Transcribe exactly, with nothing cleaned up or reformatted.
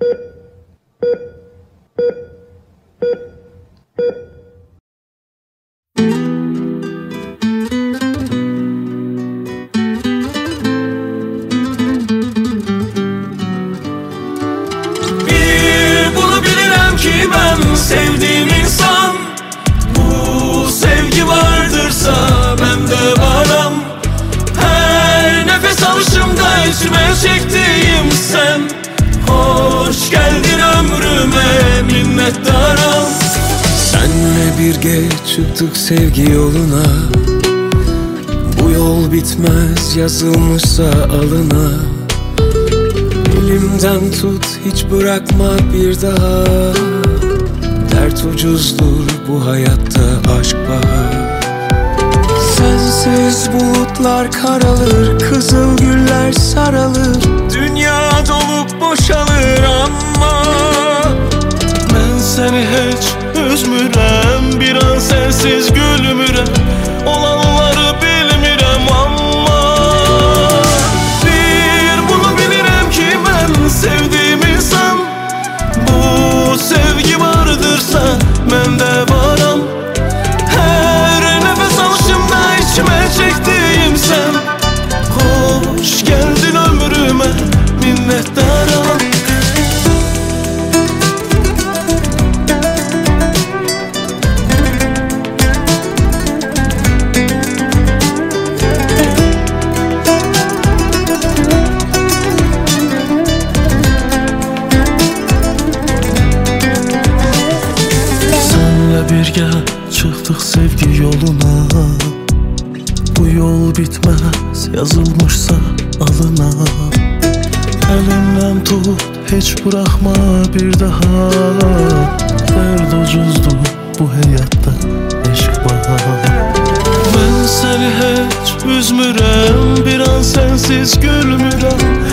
Bir bunu bilirəm ki ben sevdiğim insan, bu sevgi vardırsa ben de varam. Her nefes alışımda içime çektiğim sen. Hoş geldin ömrüme, minnettarım. Senle birge çıktık sevgi yoluna. Bu yol bitmez yazılmışsa alına. Elimden tut hiç bırakma bir daha. Dert ucuzdur bu hayatta aşk bahar. Sensiz bulutlar karalır, kızıl güller saralır. Dünya dolup boşalır ama Ben seni hiç üzmürəm, bir an sensiz gülmürəm. Olanları bilmirəm amma bir bunu bilirəm ki ben sevdiğim insan, bu sevgi vardırsa ben de varam. Her nefes alışımda içime çektiğim sen. Hoş geldin ömrüme, minnettarım. Birgə çıxdıq sevgi yoluna. Bu yol bitməz yazılmışsa alına. Əlimdən tut heç buraxma bir daha. Dərd ucuzdur bu həyatda eşq var. Mən səni heç üzmürəm, bir an sensiz gülmürəm.